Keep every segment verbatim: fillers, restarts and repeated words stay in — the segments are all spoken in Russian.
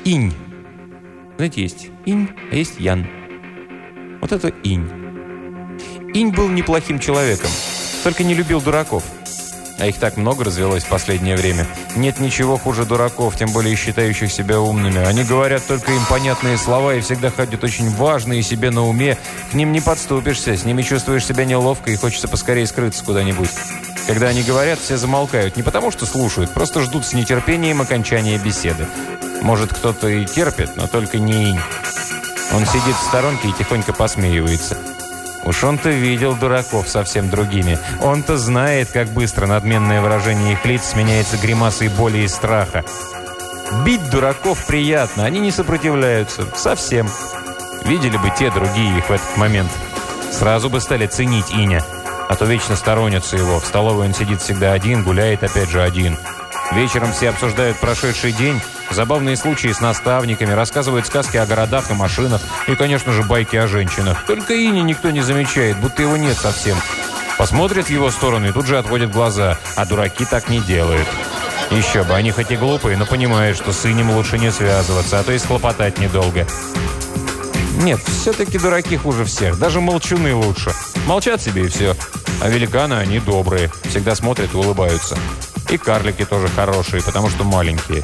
Инь. Знаете, есть инь, а есть ян. Вот это инь. Инь был неплохим человеком, только не любил дураков. А их так много развелось в последнее время. Нет ничего хуже дураков, тем более считающих себя умными. Они говорят только им понятные слова и всегда ходят очень важные себе на уме. К ним не подступишься, с ними чувствуешь себя неловко и хочется поскорее скрыться куда-нибудь. Когда они говорят, все замолкают. Не потому что слушают, просто ждут с нетерпением окончания беседы. Может, кто-то и терпит, но только не инь. Он сидит в сторонке и тихонько посмеивается. Уж он-то видел дураков совсем другими. Он-то знает, как быстро надменное выражение их лиц сменяется гримасой боли и страха. Бить дураков приятно, они не сопротивляются. Совсем. Видели бы те другие их в этот момент. Сразу бы стали ценить Иня. А то вечно сторонятся его. В столовой он сидит всегда один, гуляет опять же один. Вечером все обсуждают прошедший день, забавные случаи с наставниками, рассказывают сказки о городах и машинах и, конечно же, байки о женщинах. Только Иня никто не замечает, будто его нет совсем. Посмотрят в его сторону и тут же отводят глаза, а дураки так не делают. Еще бы, они хоть и глупые, но понимают, что с Инем лучше не связываться, а то и схлопотать недолго. Нет, все-таки дураки хуже всех, даже молчуны лучше. Молчат себе и все. А великаны, они добрые, всегда смотрят и улыбаются. И карлики тоже хорошие, потому что маленькие.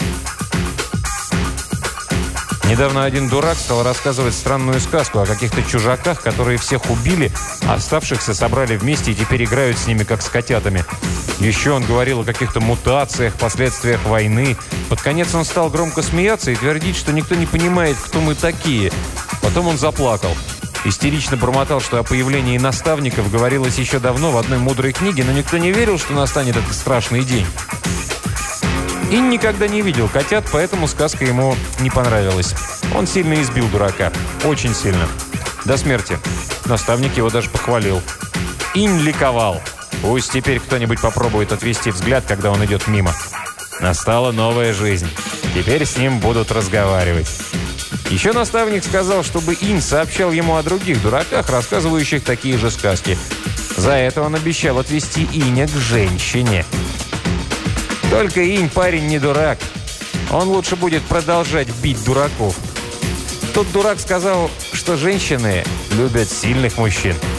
Недавно один дурак стал рассказывать странную сказку о каких-то чужаках, которые всех убили, а оставшихся собрали вместе и теперь играют с ними, как с котятами. Еще он говорил о каких-то мутациях, последствиях войны. Под конец он стал громко смеяться и твердить, что никто не понимает, кто мы такие. Потом он заплакал. Истерично бормотал, что о появлении наставников говорилось еще давно в одной мудрой книге, но никто не верил, что настанет этот страшный день. Инь никогда не видел котят, поэтому сказка ему не понравилась. Он сильно избил дурака. Очень сильно. До смерти. Наставник его даже похвалил. Инь ликовал. Пусть теперь кто-нибудь попробует отвести взгляд, когда он идет мимо. Настала новая жизнь. Теперь с ним будут разговаривать. Еще наставник сказал, чтобы Инь сообщал ему о других дураках, рассказывающих такие же сказки. За это он обещал отвести Иня к женщине. Только Инь парень не дурак. Он лучше будет продолжать бить дураков. Тот дурак сказал, что женщины любят сильных мужчин.